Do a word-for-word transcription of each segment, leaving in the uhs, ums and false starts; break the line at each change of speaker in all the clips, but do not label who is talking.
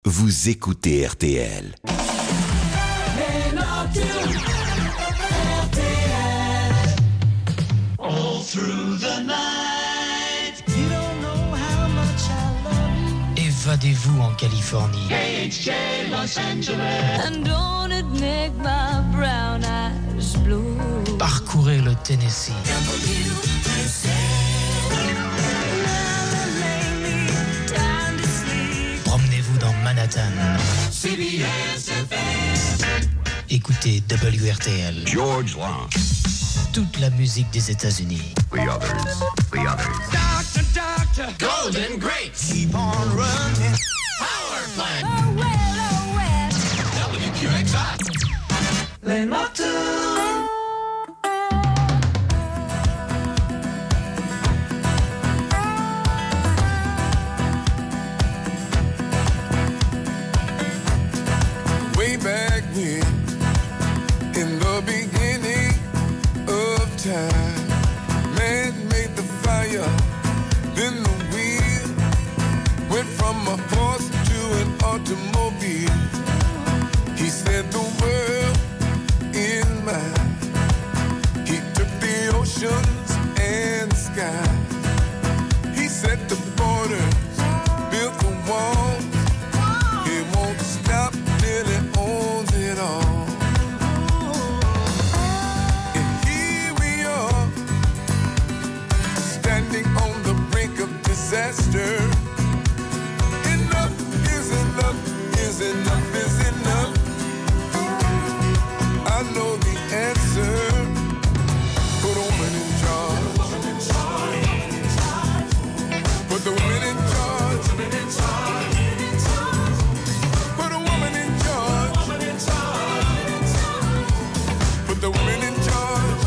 Vous écoutez R T L.
Les nocturnes R T L. All through the night. You don't know how much I love you.
Évadez-vous en Californie.
K H J Los Angeles.
And don't it make my brown eyes blue?
Parcourez le Tennessee. Promenez-vous dans Manhattan.
C B S F M.
Écoutez W R T L.
George Long.
Toute la musique des États-Unis.
The others. The others.
Doctor, doctor. Golden grapes. Keep on running. Power plant.
Oh well, oh well.
W Q X I. Les nocturnes.
Way back when, in the beginning of time, man made the fire, then the wheel went from a horse to an automobile. He set the world in mind. He took the oceans and the skies. He set the borders, built the walls. He won't stop till he owns it all. And here we are, standing on the brink of disaster. Enough is enough, is enough, is enough. I know the answer. Put a woman in charge. Put the woman in charge. Put a woman in charge. Put the woman in charge.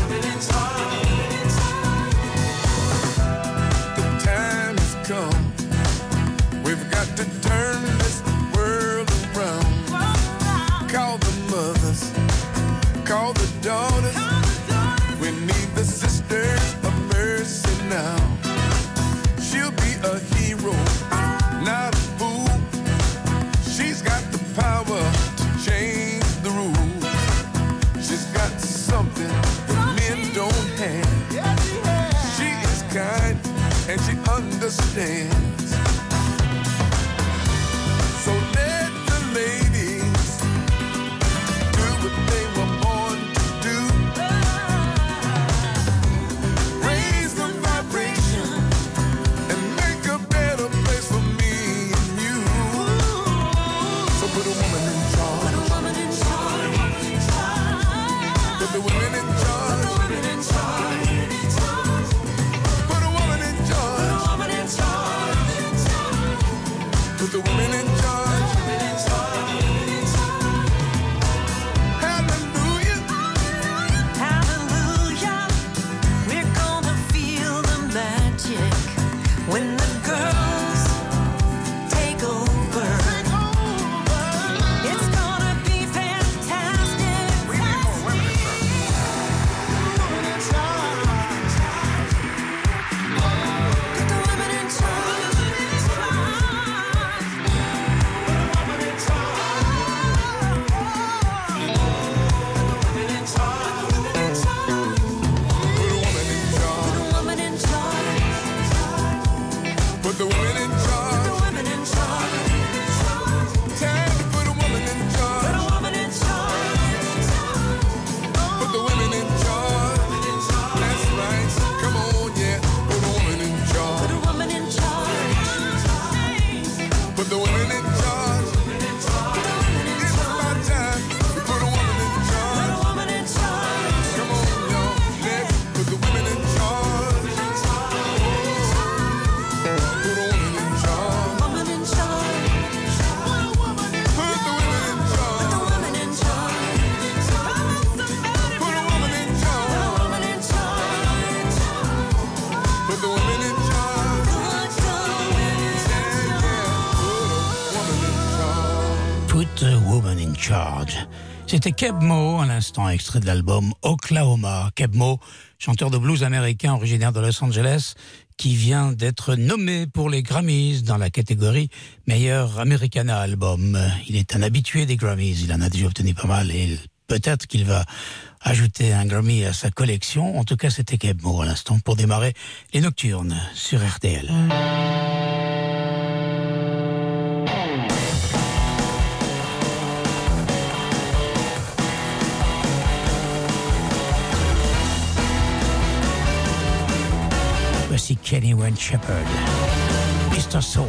The time has come. We've got to turn this world around. Call the mothers. Call the daughters. We need the sisters of mercy now. She'll be a hero, not a fool. She's got the power to change the rules. She's got something that men don't have. She is kind and she understands. So let the ladies do what they were born to do. Raise the vibration and make a better place for me and you. So put a woman in charge. Put the women in charge. Put a woman in charge. Put the women in charge. Hallelujah.
Hallelujah, we're gonna feel the magic when the girls take over. It's gonna be fantastic.
We need more women in
Put the women in charge.
Put a woman in charge.
Put a woman in charge.
Put the women in
Put
charge.
the women in charge.
Time to put a woman in
Put
charge.
a woman in charge.
Put the women in charge. That's right. Come on, yeah. Put a woman in
Put
charge.
a woman in charge.
Put the women in charge. It's about time to put a woman in
Put a
charge.
woman in charge.
Come on, y'all. Let's put the women in charge. Put a woman in charge.
Woman in charge.
Put the women in
Put the
charge.
woman in charge.
Put a woman in
Put
charge.
a woman in charge.
Put the women in charge.
Put a Woman in Charge. C'était Keb Mo, à l'instant, extrait de l'album Oklahoma. Keb Mo, chanteur de blues américain originaire de Los Angeles, qui vient d'être nommé pour les Grammys dans la catégorie Meilleur Americana Album. Il est un habitué des Grammys, il en a déjà obtenu pas mal et peut-être qu'il va ajouter un Grammy à sa collection. En tout cas, c'était Keb Mo à l'instant pour démarrer les Nocturnes sur R T L. Voici Kenny Wayne Shepherd, mister Soul.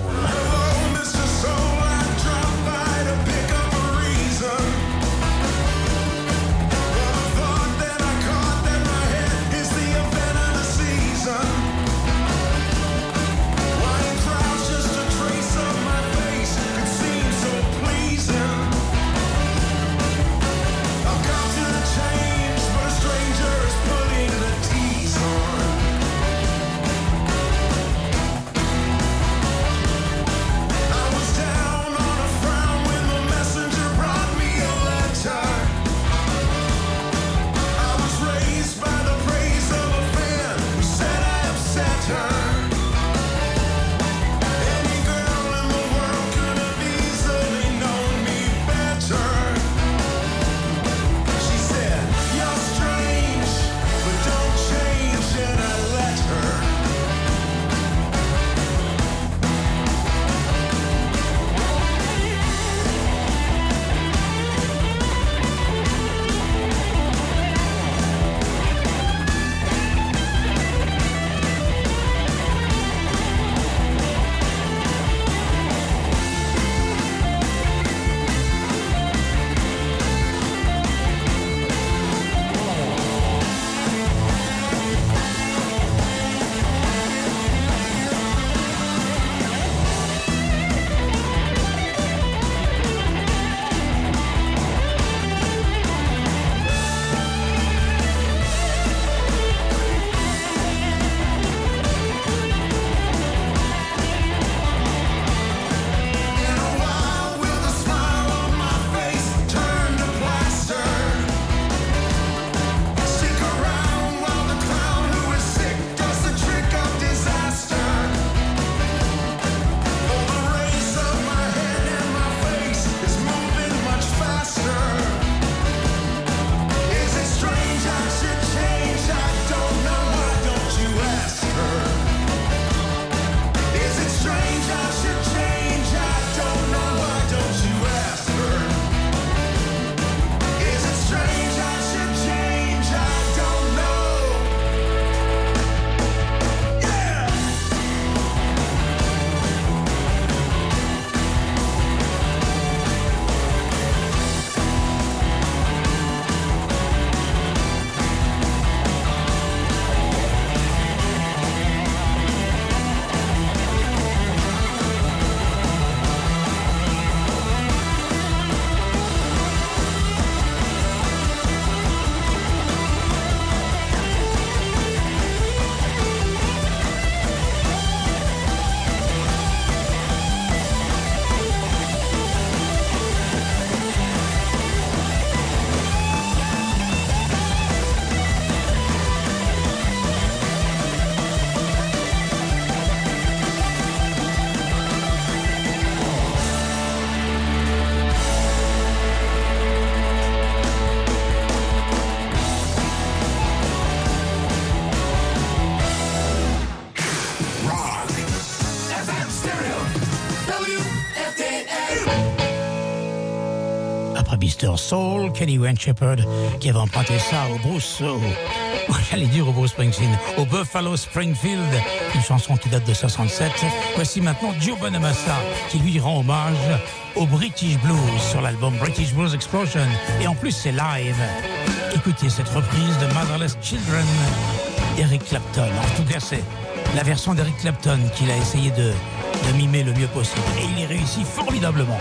mister Soul, Kenny Wayne Shepherd, qui avait emprunté ça au Bruce, au, j'allais dire au Bruce Springsteen, au Buffalo Springfield, une chanson qui date de soixante-sept. Voici maintenant Joe Bonamassa, qui lui rend hommage au British Blues sur l'album British Blues Explosion. Et en plus, c'est live. Écoutez cette reprise de Motherless Children, Eric Clapton. En tout cas, c'est la version d'Eric Clapton qu'il a essayé de, de mimer le mieux possible. Et il y réussit formidablement.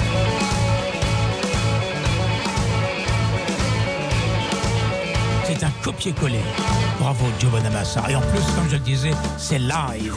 C'est un copier-coller. Bravo Joe Bonamassa. Et en plus, comme je le disais, c'est live.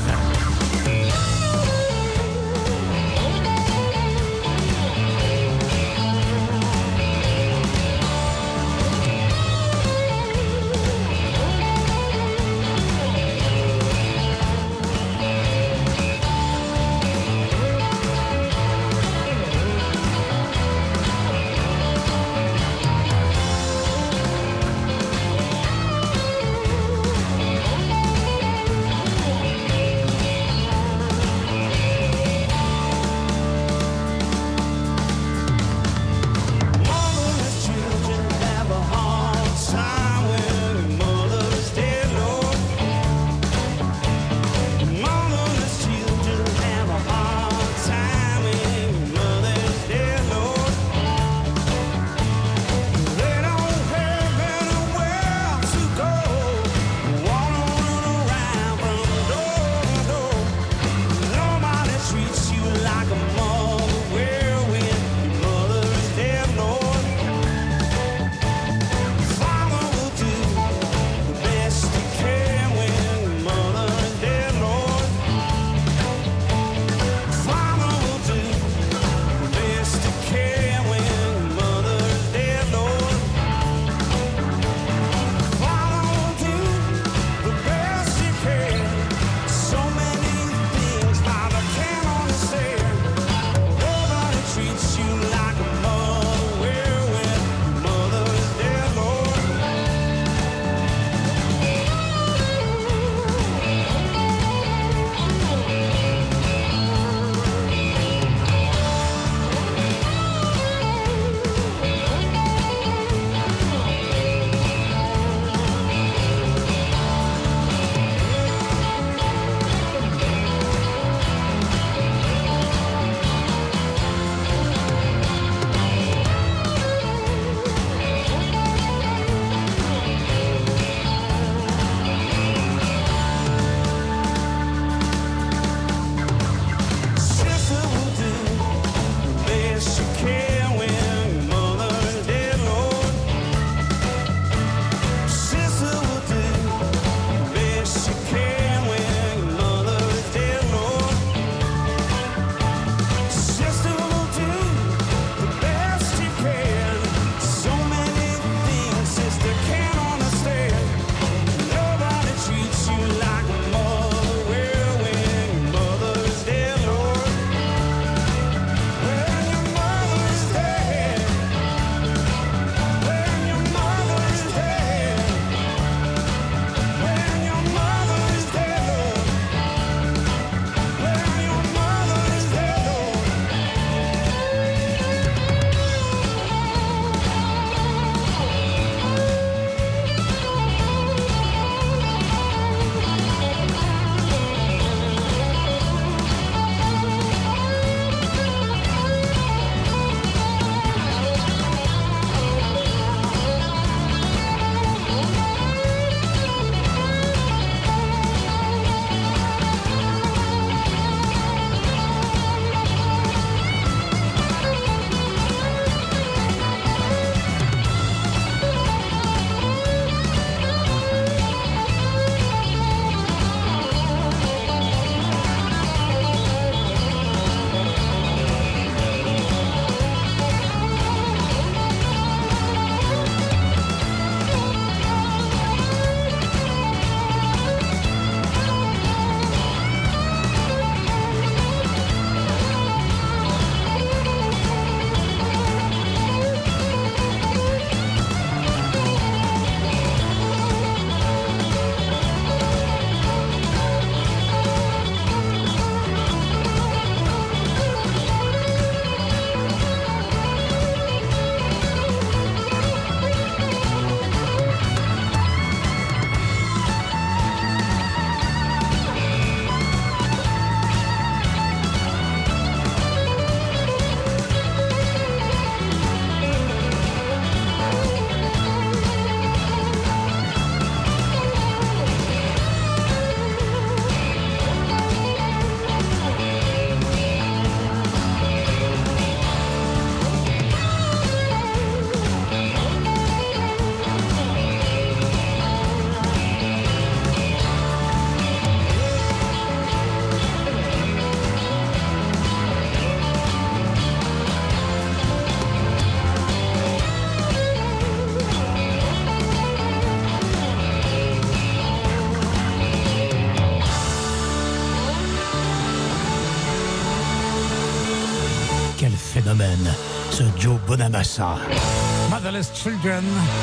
scène, ce Joe Bonamassa. Motherless Children,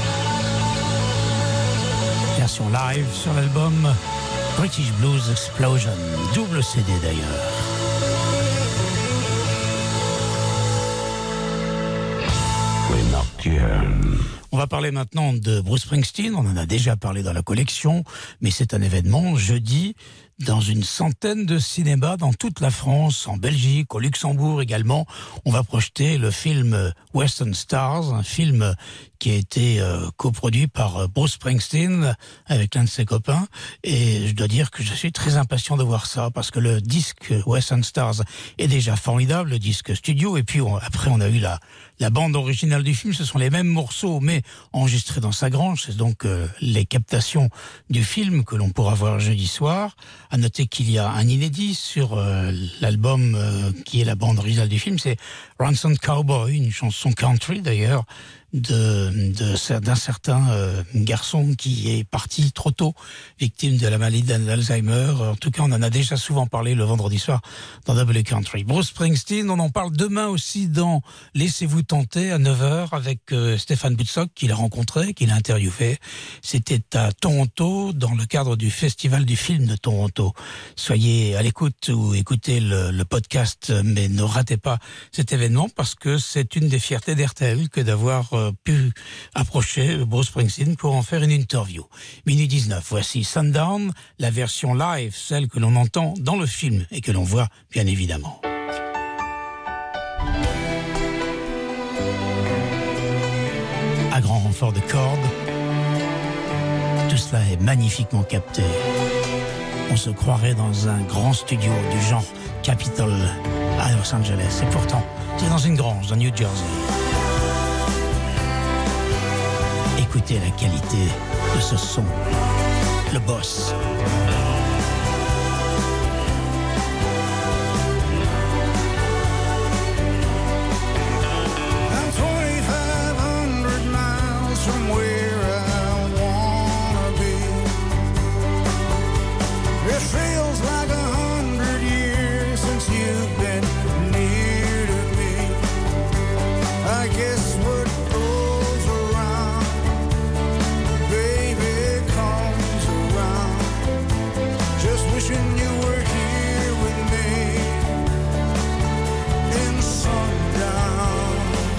version live sur l'album British Blues Explosion, double C D d'ailleurs. On va parler maintenant de Bruce Springsteen, on en a déjà parlé dans la collection, mais c'est un événement jeudi dans une centaine de cinémas dans toute la France, en Belgique, au Luxembourg également. On va projeter le film Western Stars, un film qui a été euh, coproduit par Bruce Springsteen avec l'un de ses copains. Et je dois dire que je suis très impatient de voir ça parce que le disque Western Stars est déjà formidable, le disque studio. Et puis on, après on a eu la, la bande originale du film. Ce sont les mêmes morceaux mais enregistrés dans sa grange. C'est donc euh, les captations du film que l'on pourra voir jeudi soir. À noter qu'il y a un inédit sur euh, l'album euh, qui est la bande originale du film. C'est Ransom Cowboy, une chanson country d'ailleurs, de, de, d'un certain euh, garçon qui est parti trop tôt, victime de la maladie d'Alzheimer. En tout cas, on en a déjà souvent parlé le vendredi soir dans W Country. Bruce Springsteen, on en parle demain aussi dans Laissez-vous tenter à neuf heures avec euh, Stéphane Butzok, qu'il a rencontré, qu'il a interviewé. C'était à Toronto, dans le cadre du Festival du film de Toronto. Soyez à l'écoute ou écoutez le, le podcast, mais ne ratez pas cet événement parce que c'est une des fiertés d'R T L que d'avoir euh, pu approcher Bruce Springsteen pour en faire une interview. Minuit dix-neuf, voici Sundown, la version live, celle que l'on entend dans le film et que l'on voit bien évidemment. À grand renfort de cordes, tout cela est magnifiquement capté. On se croirait dans un grand studio du genre Capitol à Los Angeles. Et pourtant, c'est dans une grange dans New Jersey. Écoutez la qualité de ce son. Le boss.
I'm twenty-five hundred miles from where I wanna be. It feels like a hundred years since you've been near to me. I guess what goes around, baby, comes around. Just wishing you were here with me in sundown.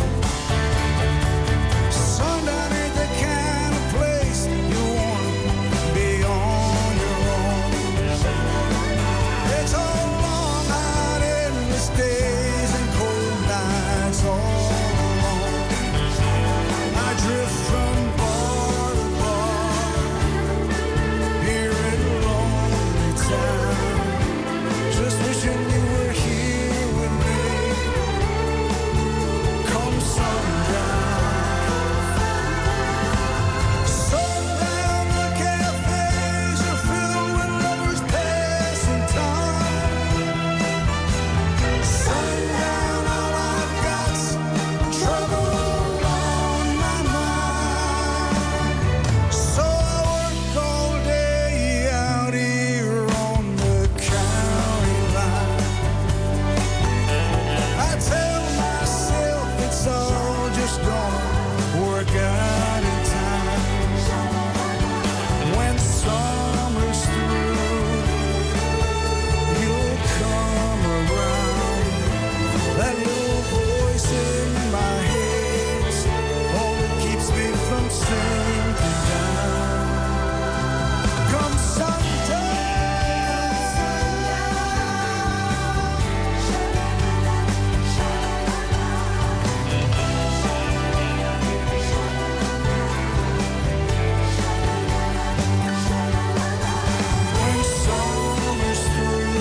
Sundown ain't the kind of place you wanna be on your own. It's all long, hot, endless days and cold nights all alone. I drift from bar to bar here in lonely town, just wishing you were here with me come sundown. Sundown, the cafes are filled with lovers passing time. Sundown, all I've got's trouble on my mind. So I work all day out here on the county line. I tell myself it's all just gonna work out in time. When summer's through, you'll come around. That little voice in my head's all that keeps me from sinking down. Come sundown. When summer's through,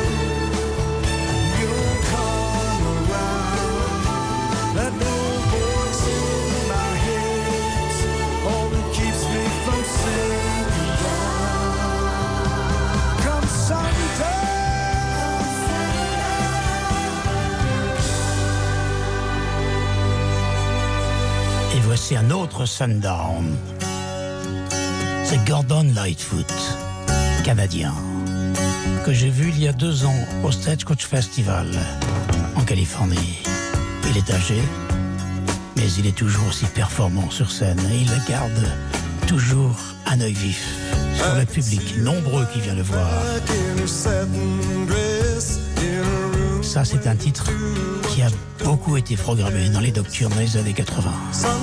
you'll come around. That little voice in my head's all that keeps me from sinking down. Come sundown.
Et voici un autre Sundown. C'est Gordon Lightfoot, canadien, que j'ai vu il y a deux ans au Stagecoach Festival en Californie. Il est âgé, mais il est toujours aussi performant sur scène et il garde toujours un œil vif sur le public, nombreux qui vient le voir. Ça, c'est un titre qui a beaucoup été programmé dans les nocturnes dans les années quatre-vingts.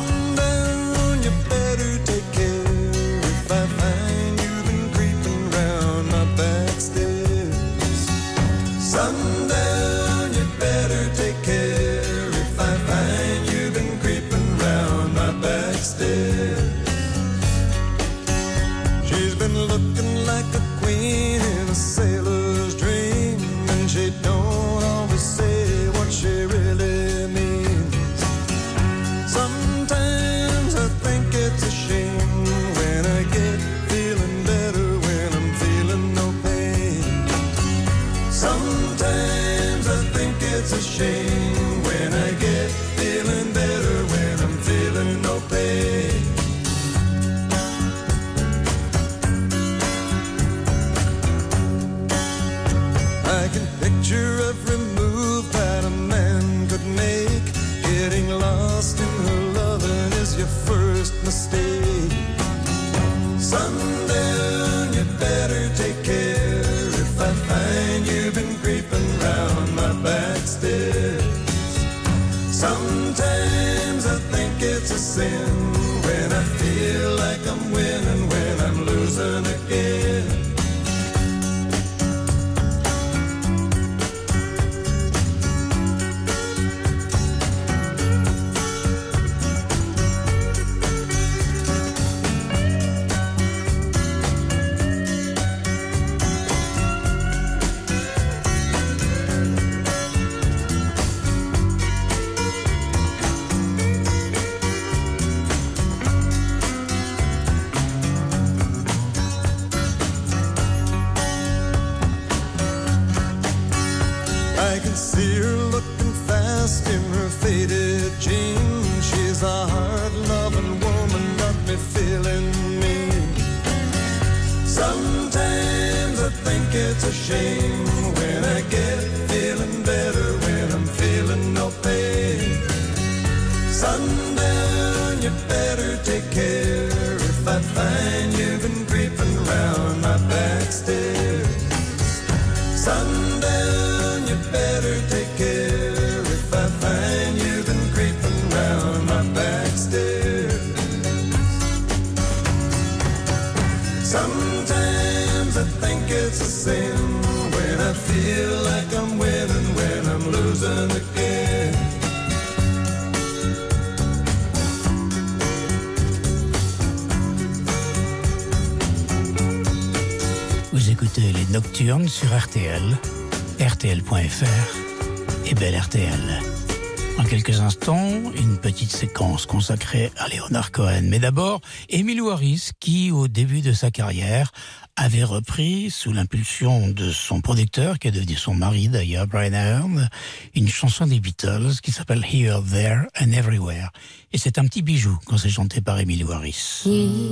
She's been looking like a queen in a sailor's dream, and she don't always say what she really means. Sometimes I think it's a shame when I get feeling better when I'm feeling no pain. Sometimes I think it's a shame when I get feeling better when I'm feeling no pain. I can picture every move that a man could make. Getting lost in her loving is your first mistake. Sundown, you better take care if I find you've been creeping round my back stairs. Sometimes I think it's a sin when I feel like I'm winning when I'm losing again. I can see her looking fast in her faded jeans. She's a hard-loving woman, got me feeling mean. Sometimes I think it's a shame when I get feeling better when I'm feeling no pain. Sundown, you better take care if I find you've been creeping round my back stairs. Sundown, you better take care if I find you've been creeping round my back stairs. Sometimes I think it's a sin when I feel like I'm winning when I'm losing again.
Vous écoutez les Nocturnes sur R T L, R T L point F R et Belle R T L. En quelques instants, une petite séquence consacrée à Leonard Cohen. Mais d'abord, Emmylou Harris, qui, au début de sa carrière, avait repris, sous l'impulsion de son producteur, qui est devenu son mari d'ailleurs, Brian Ahern, une chanson des Beatles qui s'appelle Here, There and Everywhere. Et c'est un petit bijou quand c'est chanté par Emmylou Harris.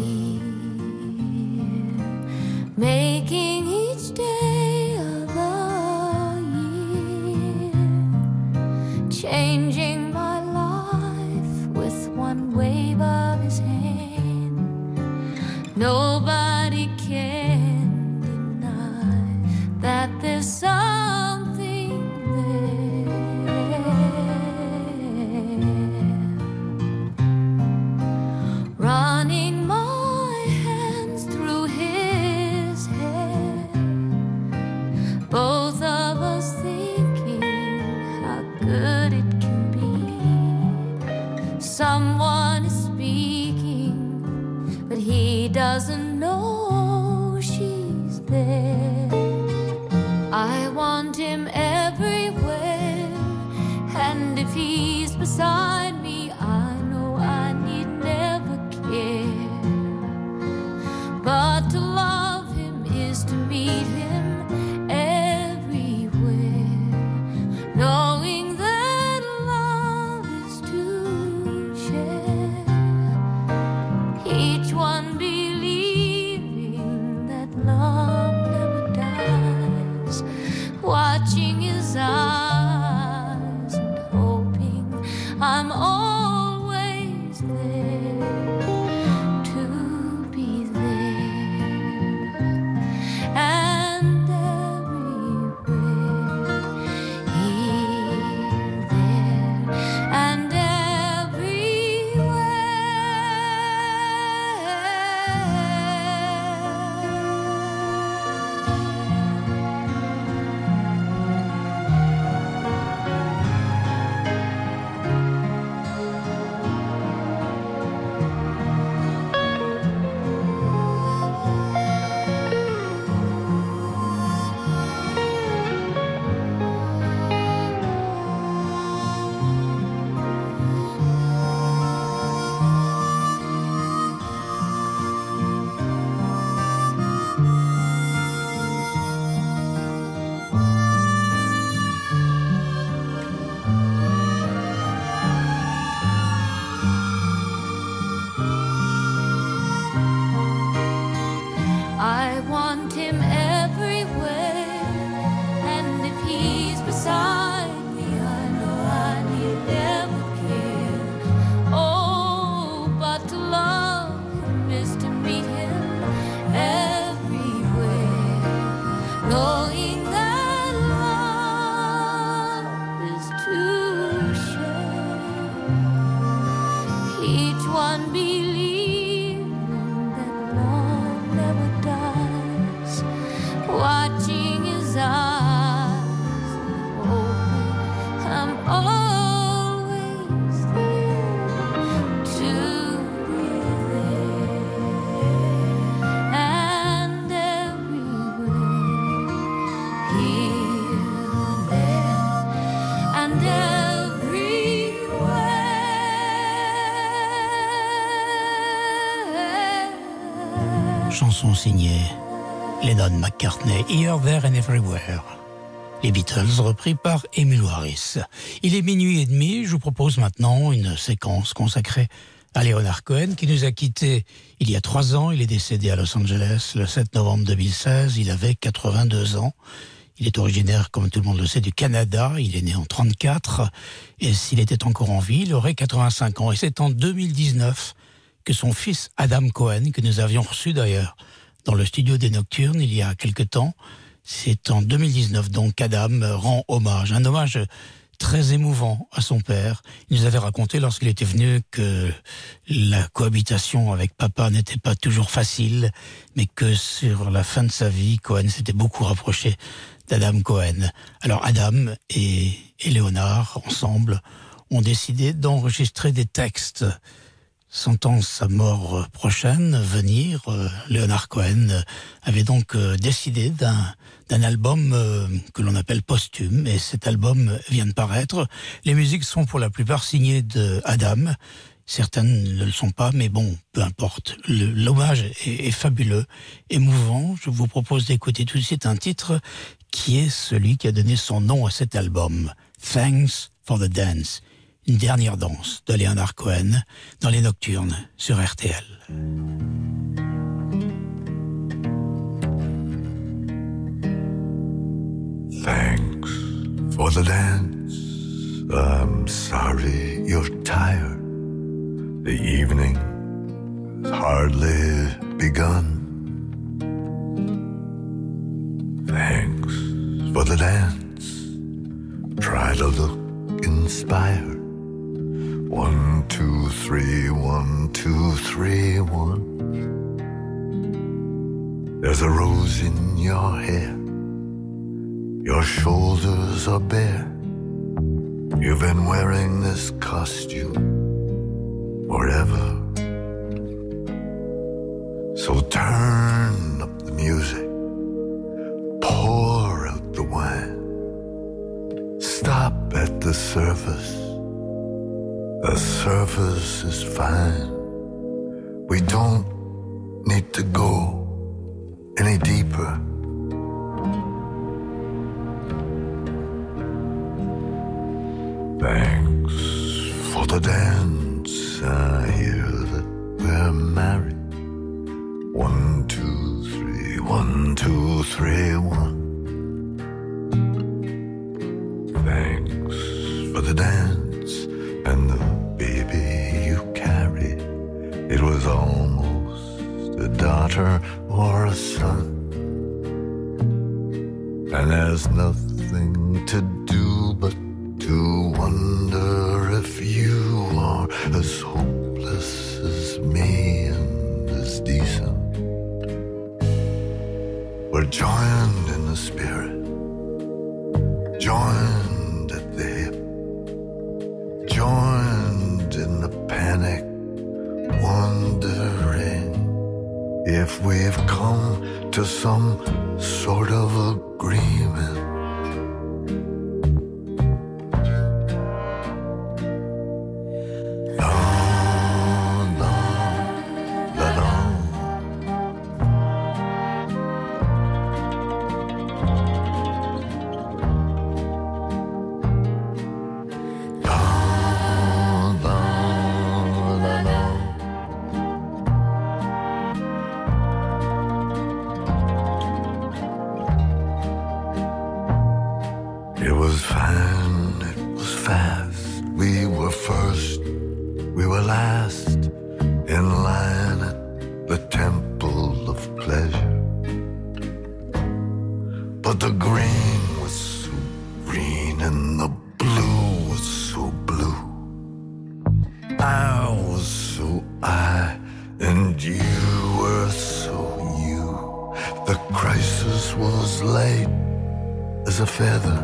Making each day of the year, changing my life with one wave of his hand. Nobody can deny that there's something there. Running my hands through his hair, both of us thinking how good it can be. Someone is speaking, but he doesn't know she's there. I want him everywhere, and if he's beside me, I know I need never care. But to love him is to meet him everywhere, knowing that love is to share. Each one believing that love never dies, watching his eyes and hoping on believing that love never dies, watching his eyes open. I'm always there to be there, and everywhere, here, there, and everywhere.
Chanson signée Lennon McCartney, Here, There and Everywhere. Les Beatles repris par Emmylou Harris. Il est minuit et demi, je vous propose maintenant une séquence consacrée à Leonard Cohen qui nous a quittés il y a trois ans. Il est décédé à Los Angeles le sept novembre deux mille seize, il avait quatre-vingt-deux ans. Il est originaire, comme tout le monde le sait, du Canada. Il est né en trente-quatre. Et s'il était encore en vie, il aurait quatre-vingt-cinq ans. Et c'est en deux mille dix-neuf que son fils Adam Cohen, que nous avions reçu d'ailleurs dans le studio des Nocturnes il y a quelque temps, c'est en deux mille dix-neuf donc qu'Adam rend hommage. Un hommage très émouvant à son père. Il nous avait raconté lorsqu'il était venu que la cohabitation avec papa n'était pas toujours facile, mais que sur la fin de sa vie, Cohen s'était beaucoup rapproché d'Adam Cohen. Alors Adam et, et Léonard, ensemble, ont décidé d'enregistrer des textes. Sentant sa mort prochaine venir, euh, Leonard Cohen avait donc euh, décidé d'un, d'un album euh, que l'on appelle posthume, et cet album vient de paraître. Les musiques sont pour la plupart signées de Adam, certaines ne le sont pas, mais bon, peu importe. Le, l'hommage est, est fabuleux, émouvant. Je vous propose d'écouter tout de suite un titre qui est celui qui a donné son nom à cet album, Thanks for the Dance. Une dernière danse de Leonard Cohen dans les Nocturnes sur R T L.
Thanks for the dance. I'm sorry you're tired. The evening has hardly begun. Thanks for the dance. Try to look inspired. One, two, three, one, two, three, one. There's a rose in your hair. Your shoulders are bare. You've been wearing this costume forever. So turn up the music. Pour out the wine. Stop at the surface. The surface is fine. We don't need to go any deeper. Thanks for the dance. I hear that we're married. One, two, three, one, two, three, one. Thanks for the dance. And the baby you carried, it was almost a daughter or a son. And there's nothing to do but to wonder if you are as hopeless as me and as decent. We're joined in the spirit, joined at the hip, joined in the panic, wondering if we've come to some sort of agreement. I was so And you were so you. The crisis was light as a feather.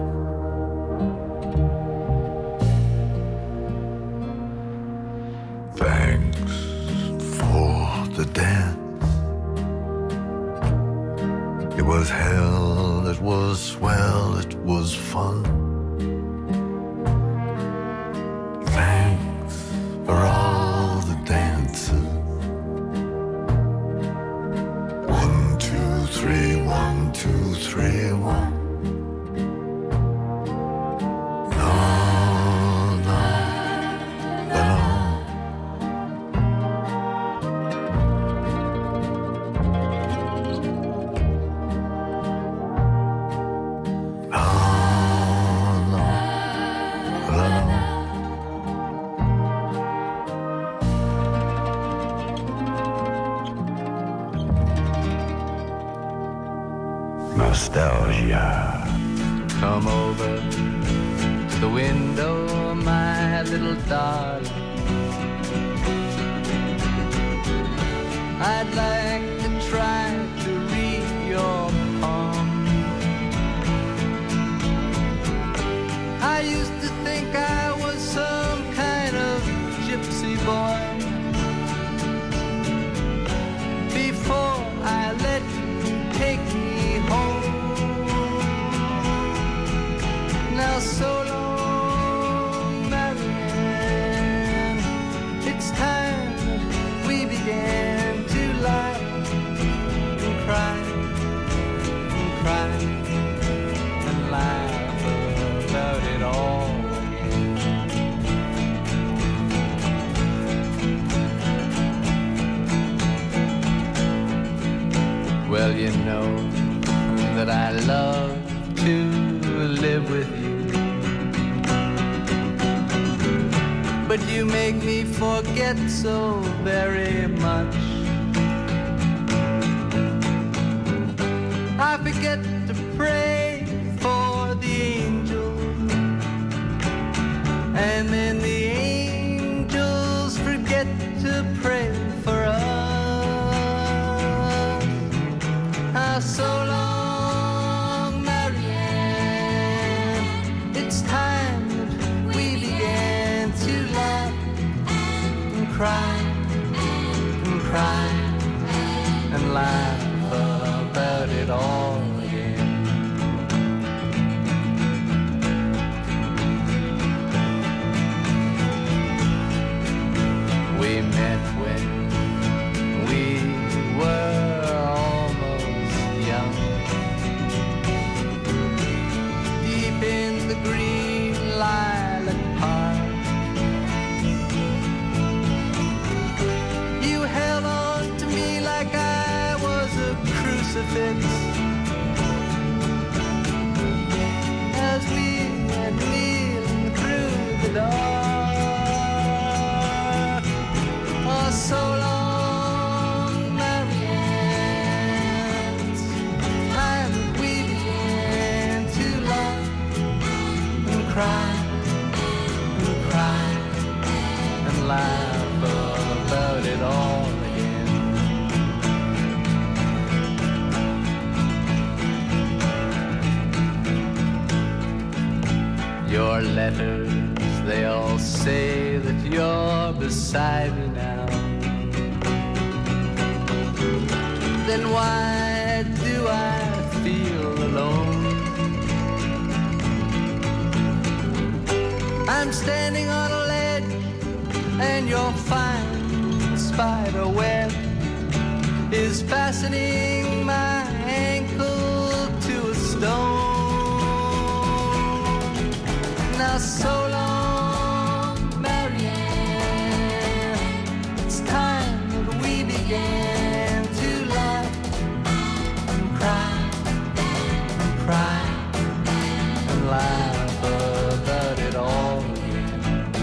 Thanks for the dance. It was hell, it was swell, it was fun. Thanks for all the dances. One, two, three, one, two, three, one. No, no, no.
Nostalgia.
Come over to the window, my little darling. I'd like to try to read your palm. I used to think I was some kind of gypsy boy before I let you take me home. Now so long, Marianne, it's time that we began to lie and cry and cry and laugh about it all again. Well, you know that I love to live with you, but you make me forget so very much. I forget to pray for the angels, and then the angels forget to pray for us. Ah, so long, Marianne, it's time that we began to laugh and cry and cry and laugh about it all again. We met when we were almost young, deep in the green lilac park. You held on to me like I was a crucifix as we went kneeling through the dark. Oh, so long, Marianne, it's time that we began to laugh and cry and cry and laugh about it all again. Your letters, they all say that you're beside me now. Then why do I feel alone? I'm standing on a ledge and your fine spider web is fastening my ankle to a stone. Now so long, Marianne, it's time that we began to laugh and cry and cry and laugh about it all again.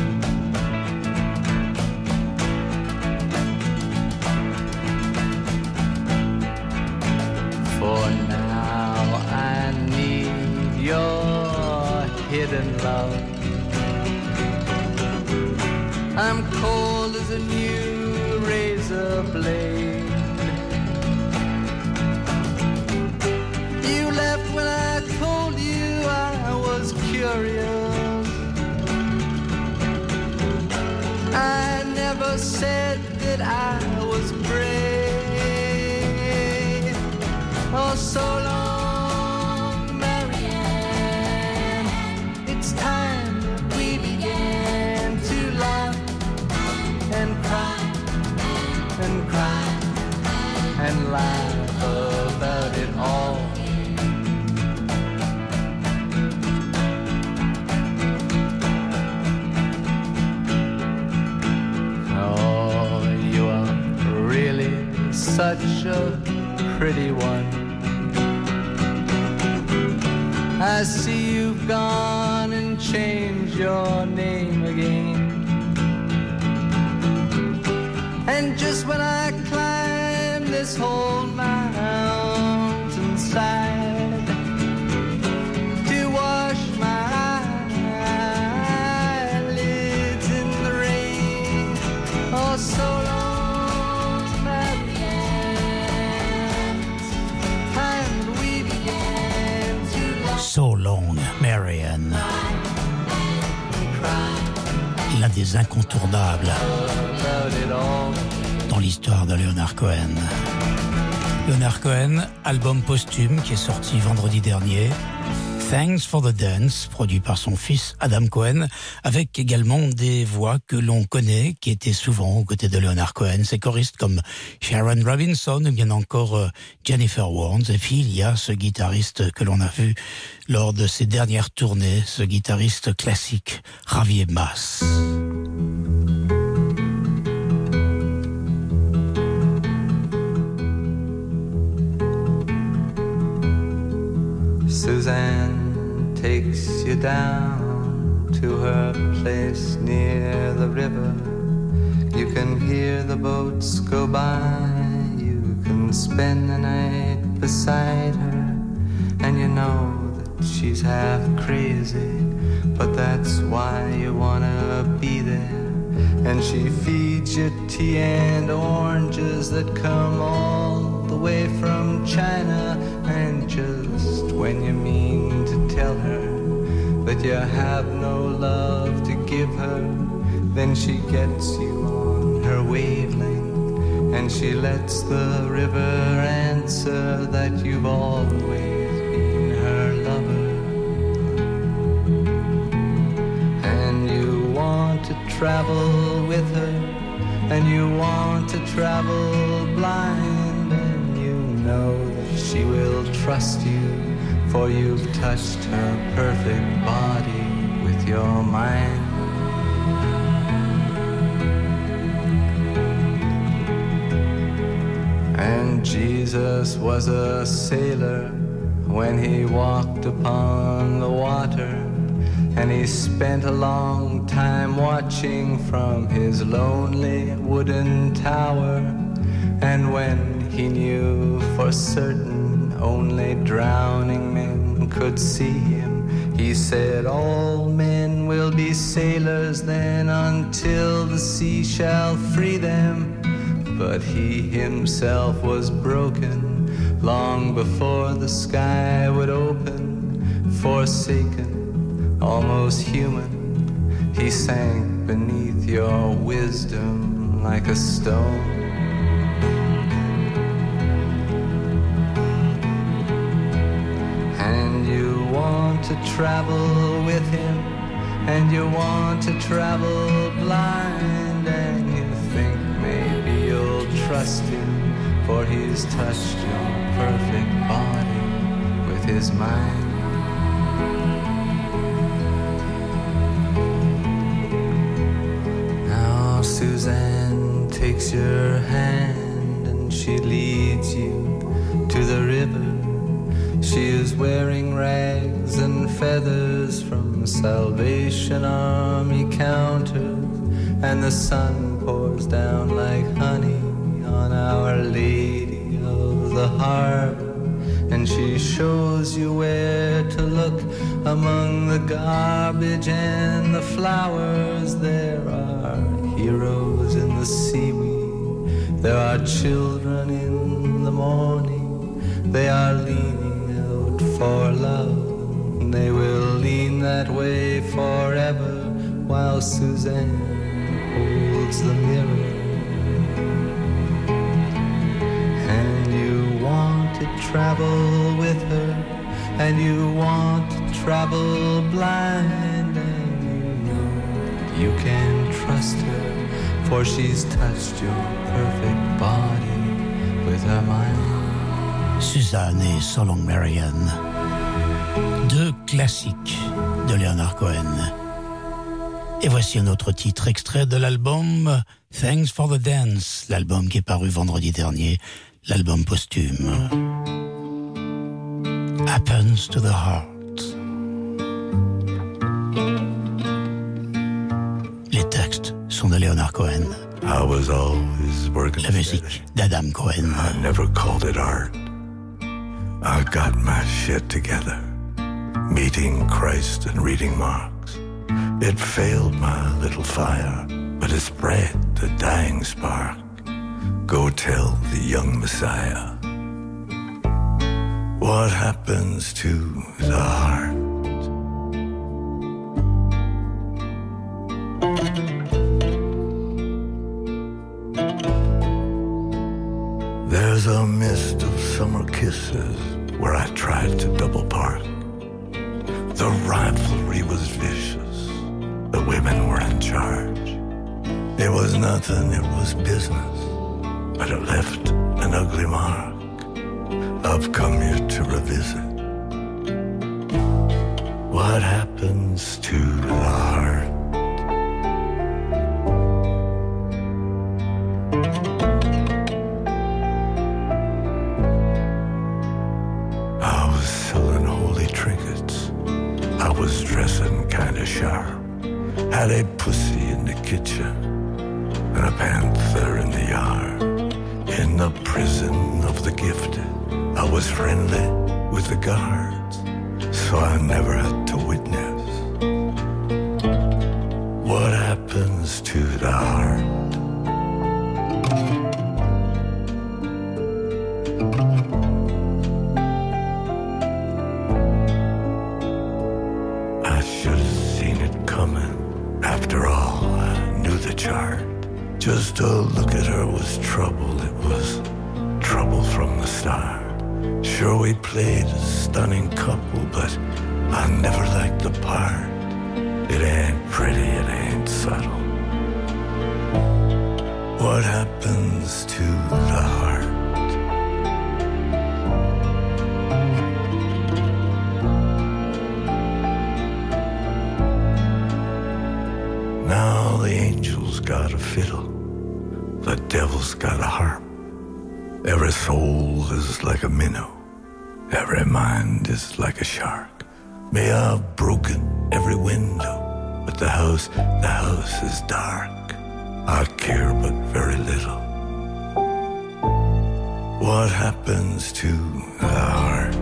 For now I need your hidden love. I'm cold as a new razor razor blade. You left when I told you I was curious. I never said that I was brave. Oh, so long, Marianne. It's time that we began to laugh and cry and cry and laugh about it all. Oh, you are really such a pretty one. I see you've gone and changed your name again. And just when I climb this whole mountainside to wash my eyelids in the rain, oh, so long, Marianne, time we began to love.
So long, Marianne. L'un des incontournables dans l'histoire de Leonard Cohen. Leonard Cohen, album posthume qui est sorti vendredi dernier. Thanks for the Dance, produit par son fils Adam Cohen, avec également des voix que l'on connaît, qui étaient souvent aux côtés de Leonard Cohen. Ces choristes comme Sharon Robinson ou bien encore Jennifer Warnes. Et puis il y a ce guitariste que l'on a vu lors de ses dernières tournées, ce guitariste classique, Javier Mas.
Suzanne takes you down to her place near the river. You can hear the boats go by. You can spend the night beside her. And you know that she's half crazy, but that's why you wanna be there. And she feeds you tea and oranges that come all the way from China. And just when you mean to tell her that you have no love to give her, then she gets you on her wavelength, and she lets the river answer that you've always been her lover. And you want to travel with her, and you want to travel blind, and you know that she will trust you, for you've touched her perfect body with your mind. And Jesus was a sailor when he walked upon the water, and he spent a long time watching from his lonely wooden tower. And when he knew for certain only drowning men could see him, he said, all men will be sailors then until the sea shall free them. But he himself was broken long before the sky would open. Forsaken, almost human, he sank beneath your wisdom like a stone. And you want to travel with him, and you want to travel blind, and you think maybe you'll trust him, for he's touched your perfect body with his mind. Now Suzanne takes your hand and she leads you to the river. She is wearing rags and feathers from Salvation Army counters, and the sun pours down like honey on Our Lady of the Harbor. And she shows you where to look among the garbage and the flowers. There are heroes in the seaweed There are children in the morning, they are leaning out for love. They will lean that way forever while Suzanne holds the mirror. And you want to travel with her, and you want to travel blind, and you know you can trust her, for she's touched your perfect body with her mind.
Suzanne et So Long Marianne, deux classiques de Leonard Cohen. Et voici un autre titre extrait de l'album Thanks for the Dance, l'album qui est paru vendredi dernier, l'album posthume. Happens to the Heart. Les textes sont de Leonard Cohen.
I was always working
La musique d'Adam Cohen.
I never called it art. I got my shit together, meeting Christ and reading Marx. It failed my little fire, but it spread the dying spark. Go tell the young Messiah what happens to the heart. There's a mist of summer kisses where I tried to double park. The rivalry was vicious, the women were in charge. It was nothing, it was business, but it left an ugly mark. I've come here to revisit what happens to the heart. I was selling holy trinkets, I was dressing kinda sharp, had a pussy in the kitchen and a panther in the yard. In the prison of the gifted, I was friendly with the guards, so I never had to witness what happens to the heart. I should have seen it coming. After all, I knew the chart. Just to look at her was trouble. It was trouble from the start. Sure, we played a stunning couple, but I never liked the part. It ain't pretty, it ain't subtle. What happens to the heart? Now the angel's got a fiddle, the devil's got a harp. Every soul is like a minnow, every mind is like a shark. May I've broken every window, but the house, the house is dark. I care but very little. What happens to the heart?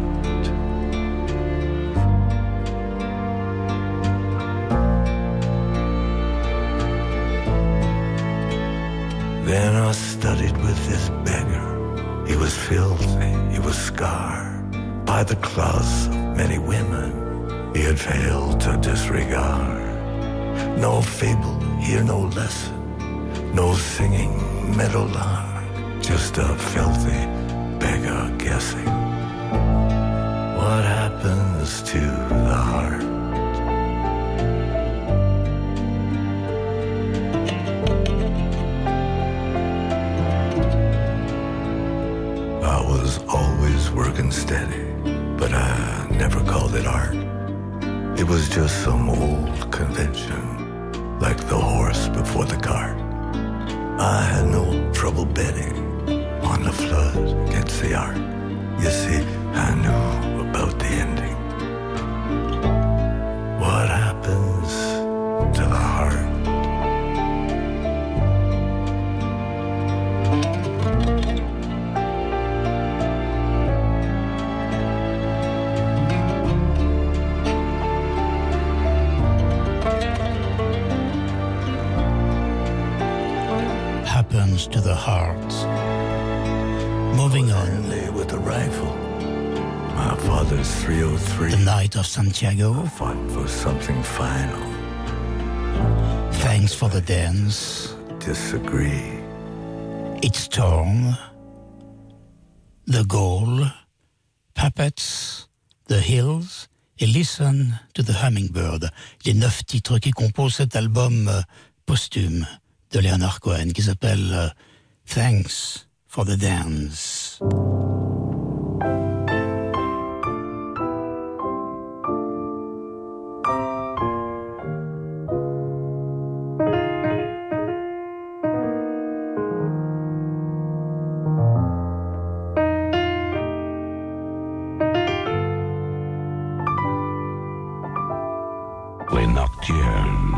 Then I studied with this beggar. He was filthy, he was scarred by the claws of many women he had failed to disregard. No fable, here no lesson, no singing meadowlark, just a filthy beggar guessing what happens to the heart. I was always working steady, but I never called it art. It was just some old convention, like the horse before the cart. I had no trouble betting on the flood against the ark. You see, I knew about the ending. What happens to the heart?
happens to the heart. Moving on.
Lay with a rifle. My father's three oh three.
The Night of Santiago.
Fought for something final.
Thanks for the Dance.
Disagree.
It's Torn. The Goal. Puppets. The Hills. Et Listen to the Hummingbird. Les neuf titres qui composent cet album euh, posthume de Leonard Cohen qui s'appelle euh, Thanks for the Dance.
Les Nocturnes.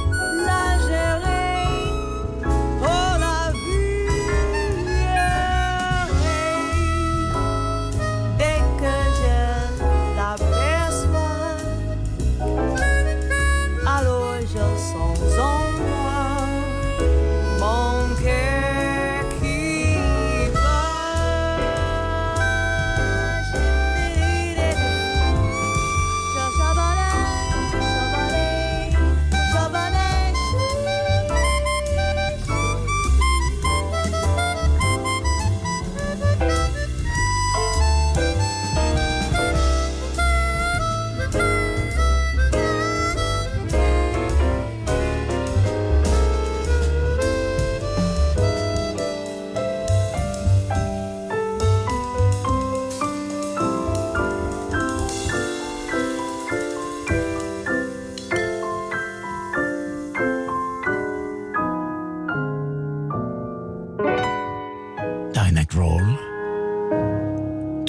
Oh la vie, yeah.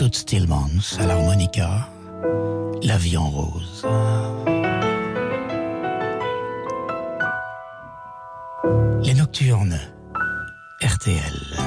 Toots Thielemans à l'harmonica, La vie en rose. Les nocturnes, R T L.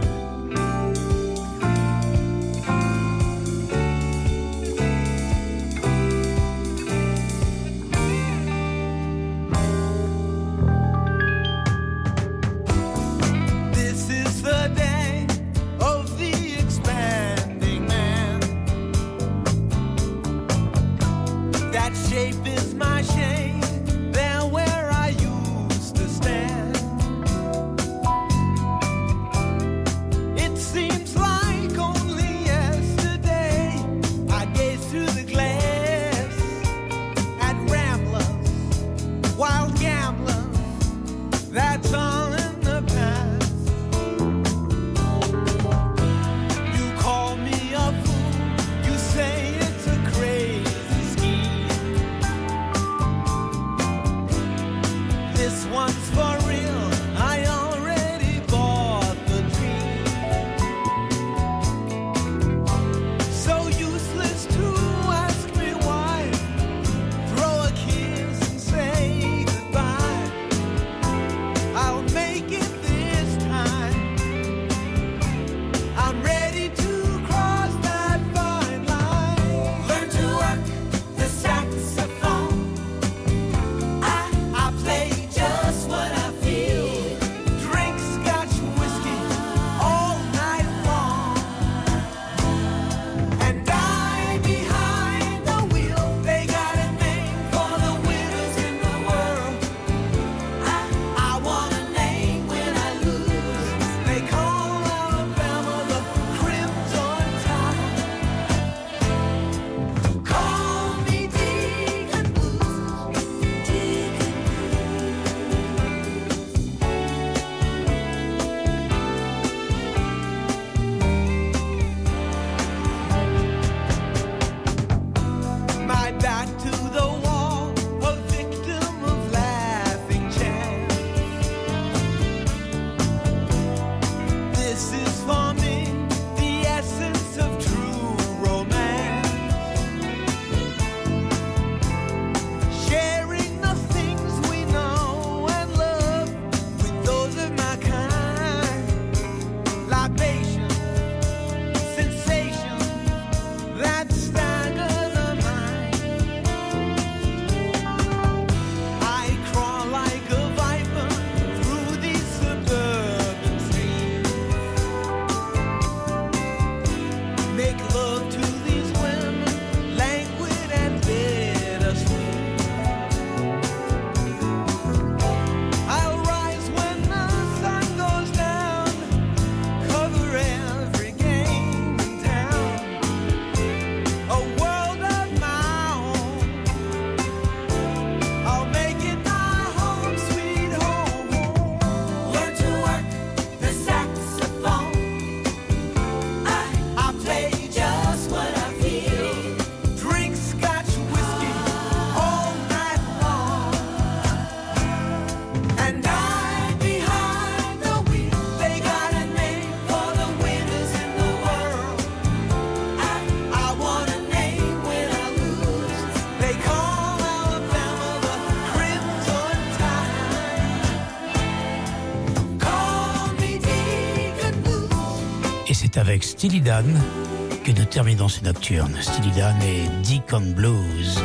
Avec Steely Dan que nous terminons ces nocturnes. Steely Dan et Deacon Blues.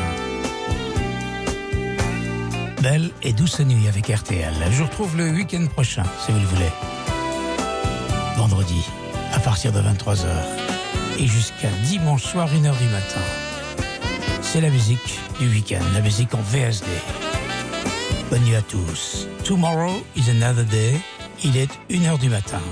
Belle et douce nuit avec R T L. Je vous retrouve le week-end prochain, si vous le voulez. Vendredi, à partir de vingt-trois heures. Et jusqu'à dimanche soir, une heure du matin. C'est la musique du week-end, la musique en V S D. Bonne nuit à tous. Tomorrow is another day. Il est une heure du matin.